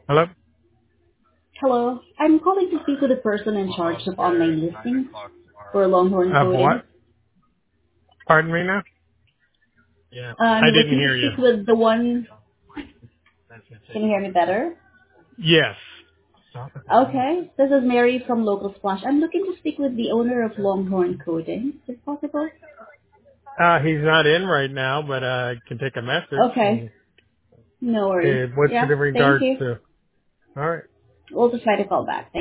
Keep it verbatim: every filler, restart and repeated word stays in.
Hello? Hello. I'm calling to speak with the person in charge of online listings for Longhorn Of Coding. what? Pardon me now? I I'm didn't looking to hear you. speak with the one. Can you hear me better? Yes. Okay. This is Mary from Local Splash. I'm looking to speak with the owner of Longhorn Coding. Is it possible? Uh, he's not in right now, but uh, I can take a message. Okay. And, No worries. uh, what's it Yeah. in Thank regards you. to? All right. We'll just try to call back.